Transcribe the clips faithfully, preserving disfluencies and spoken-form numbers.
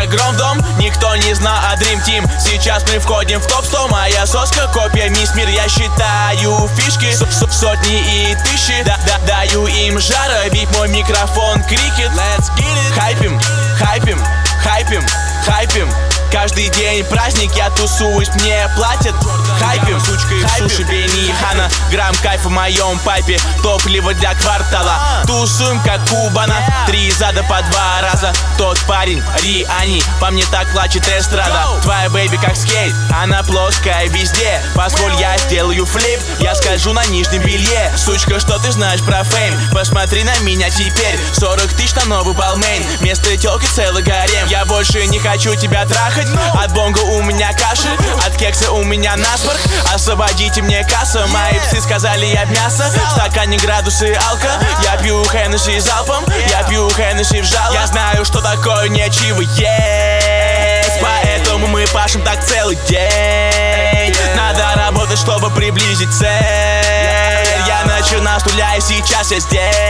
как гром в дом, никто не знал о Dream Team. Сейчас мы входим в топ сто, моя соска, копия мисс мир. Я считаю фишки, с -с сотни и тысячи, да -да даю им жара, ведь мой микрофон крикет. Let's get it. Хайпим, хайпим, хайпим, хайпим. Каждый день праздник, я тусуюсь, мне платят. Хайпим, сучкой в суши Бени Хана. Грамм кайфа в моем пайпе, топливо для квартала. Тусуем как Кубана, три зада по два раза. Тот парень, Риани, по мне так плачет эстрада. Твоя бэйби как скейт, она плоская везде. Позволь, я сделаю флип, я скажу на нижнем белье. Сучка, что ты знаешь про фейм? Посмотри на меня теперь. Сорок тысяч на новый балмейн, вместо тёлки целый гарем. Я больше не хочу тебя трахать, от бонга у меня кашель, от кекса у меня насморк. Освободите мне касса, мои псы сказали я мясо. В стакане градусы алка, я пью Хеннесси залпом, я пью Хеннесси в жало. Я знаю, что такое нечего есть, поэтому мы пашем так целый день. Надо работать, чтобы приблизить цель. Я начинаю с нуля, и сейчас я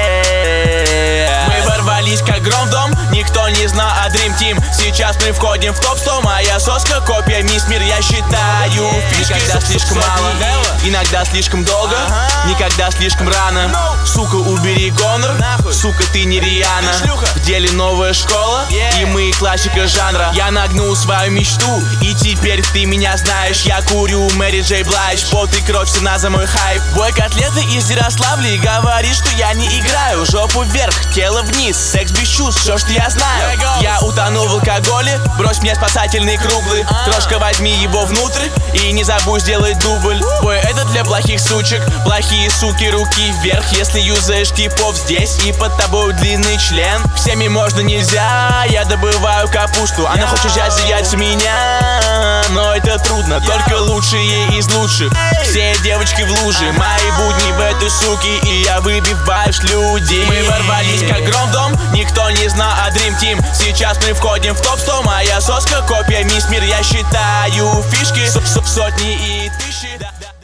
здесь. Мы ворвались как гром в дом, никто не знал о Dream Team. Сейчас мы входим в топ сто, моя соска, копия мисс мир. Я считаю фишки, никогда слишком мало, иногда слишком долго, никогда слишком рано. Сука, убери гонор, сука, ты не Риана. В деле новая школа, и мы классика жанра. Я нагнул свою мечту, и теперь ты меня знаешь. Я курю Мэри Джей Блайдж, пот и кровь, цена за мой хайп. Бой котлеты из Ярославля и говорит, что я не играю. Жопу вверх, тело вниз, секс без чувств, все, что я знаю. Я утонул в алкоголе, брось мне спасательный круглый. Трошка возьми его внутрь, и не забудь сделать дубль. Бой, это для плохих сучек, плохие суки, руки вверх. Если юзаешь типов здесь, и под тобой длинный член. Всеми можно нельзя, я добываю капусту. Она хочет взять за яйца меня, но это трудно, только лучшие из лучших. Все девочки в луже, мои будни в этой суке, и я выбиваюсь людей. Мы ворвались как гром в дом, никто не знал о Dream Team. Сейчас мы входим в топ сто, моя соска, копия мисс мир. Я считаю фишки, с -с сотни и тысячи.